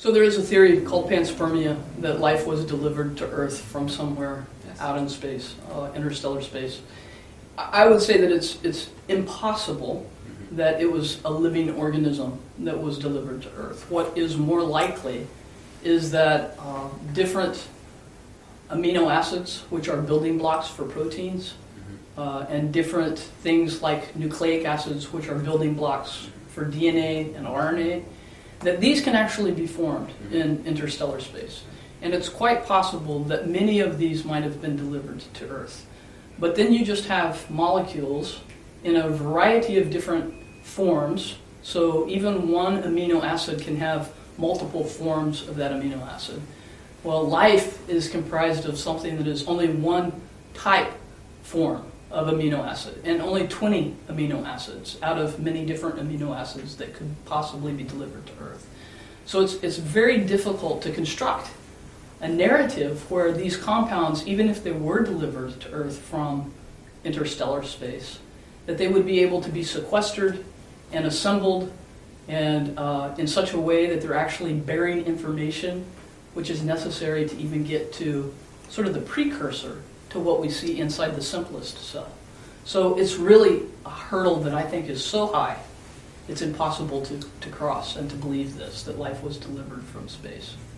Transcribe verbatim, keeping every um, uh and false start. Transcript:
So there is a theory called panspermia that life was delivered to Earth from somewhere Yes. out in space, uh, interstellar space. I would say that it's it's impossible Mm-hmm. that it was a living organism that was delivered to Earth. What is more likely is that uh, different amino acids, which are building blocks for proteins, Mm-hmm. uh, and different things like nucleic acids, which are building blocks for D N A and R N A, that these can actually be formed Mhm. in interstellar space. And it's quite possible that many of these might have been delivered to Earth. But then you just have molecules in a variety of different forms. So even one amino acid can have multiple forms of that amino acid. Well, life is comprised of something that is only one type form of amino acid, and only twenty amino acids out of many different amino acids that could possibly be delivered to Earth. So it's, it's very difficult to construct a narrative where these compounds, even if they were delivered to Earth from interstellar space, that they would be able to be sequestered and assembled and uh, in such a way that they're actually bearing information which is necessary to even get to sort of the precursor to what we see inside the simplest cell. So it's really a hurdle that I think is so high, it's impossible to, to cross and to believe this, that life was delivered from space.